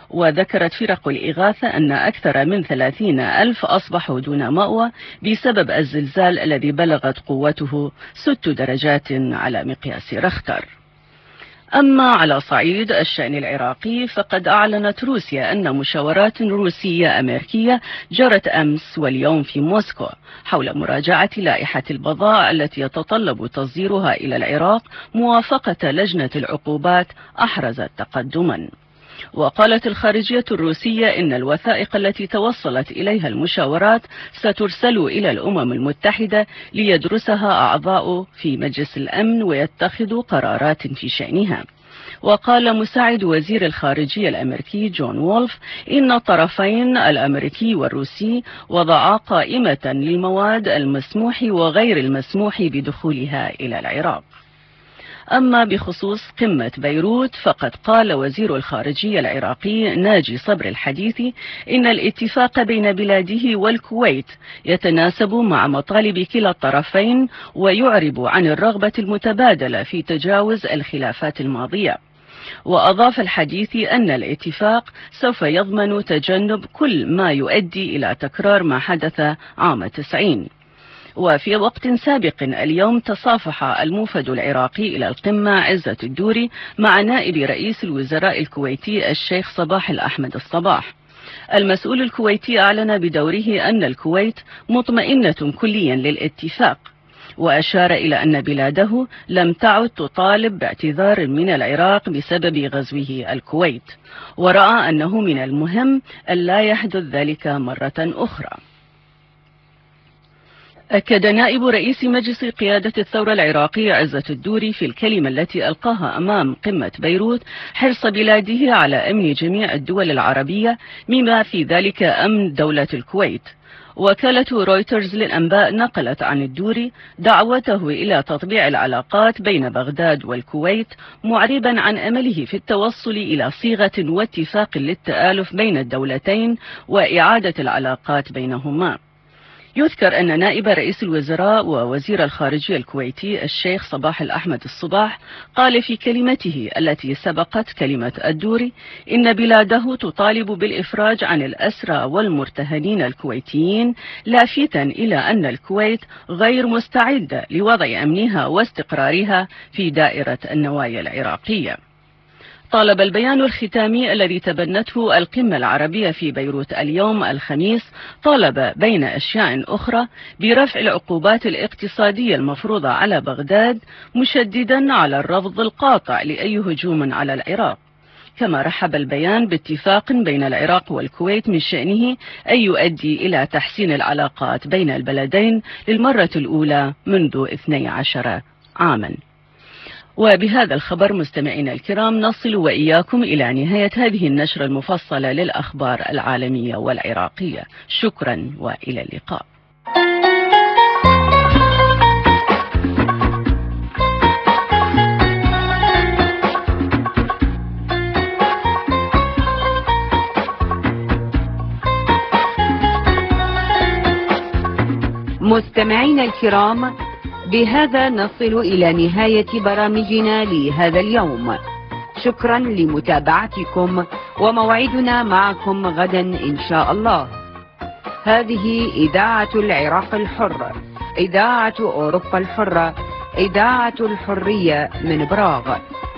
وذكرت فرق الإغاثة أن أكثر من ثلاثين ألف أصبحوا دون مأوى بسبب الزلزال الذي بلغت قوته ست درجات على مقياس رختر. أما على صعيد الشأن العراقي فقد أعلنت روسيا أن مشاورات روسية أمريكية جرت أمس واليوم في موسكو حول مراجعة لائحة البضائع التي يتطلب تصديرها إلى العراق موافقة لجنة العقوبات أحرزت تقدما. وقالت الخارجية الروسية إن الوثائق التي توصلت إليها المشاورات سترسل إلى الأمم المتحدة ليدرسها أعضاء في مجلس الأمن ويتخذوا قرارات في شأنها. وقال مساعد وزير الخارجية الأمريكي جون وولف إن الطرفين الأمريكي والروسي وضعا قائمة للمواد المسموح وغير المسموح بدخولها إلى العراق. أما بخصوص قمة بيروت فقد قال وزير الخارجية العراقي ناجي صبر الحديثي إن الاتفاق بين بلاده والكويت يتناسب مع مطالب كلا الطرفين ويعرب عن الرغبة المتبادلة في تجاوز الخلافات الماضية. وأضاف الحديثي أن الاتفاق سوف يضمن تجنب كل ما يؤدي إلى تكرار ما حدث عام تسعين. وفي وقت سابق اليوم تصافح الموفد العراقي إلى القمة عزة الدوري مع نائب رئيس الوزراء الكويتي الشيخ صباح الأحمد الصباح. المسؤول الكويتي أعلن بدوره أن الكويت مطمئنة كليا للاتفاق، وأشار إلى أن بلاده لم تعد تطالب باعتذار من العراق بسبب غزوه الكويت، ورأى أنه من المهم ألا يحدث ذلك مرة أخرى. أكد نائب رئيس مجلس قيادة الثورة العراقي عزة الدوري في الكلمة التي ألقاها أمام قمة بيروت حرص بلاده على أمن جميع الدول العربية بما في ذلك أمن دولة الكويت. وكالة رويترز للأنباء نقلت عن الدوري دعوته إلى تطبيع العلاقات بين بغداد والكويت، معربا عن أمله في التوصل إلى صيغة واتفاق للتآلف بين الدولتين وإعادة العلاقات بينهما. يذكر أن نائب رئيس الوزراء ووزير الخارجية الكويتي الشيخ صباح الأحمد الصباح قال في كلمته التي سبقت كلمة الدوري إن بلاده تطالب بالإفراج عن الأسرى والمرتهنين الكويتيين، لافتا إلى أن الكويت غير مستعدة لوضع أمنها واستقرارها في دائرة النوايا العراقية. طالب البيان الختامي الذي تبنته القمة العربية في بيروت اليوم الخميس طالب بين أشياء أخرى برفع العقوبات الاقتصادية المفروضة على بغداد، مشددا على الرفض القاطع لأي هجوم على العراق. كما رحب البيان باتفاق بين العراق والكويت من شأنه أن يؤدي إلى تحسين العلاقات بين البلدين للمرة الأولى منذ اثني عشر عاما. وبهذا الخبر مستمعينا الكرام نصل وإياكم إلى نهاية هذه النشرة المفصلة للأخبار العالمية والعراقية. شكرا وإلى اللقاء. مستمعينا الكرام، بهذا نصل إلى نهاية برامجنا لهذا اليوم. شكرا لمتابعتكم، وموعدنا معكم غدا إن شاء الله. هذه إذاعة العراق الحر، إذاعة أوروبا الحرة، إذاعة الحرية من براغ.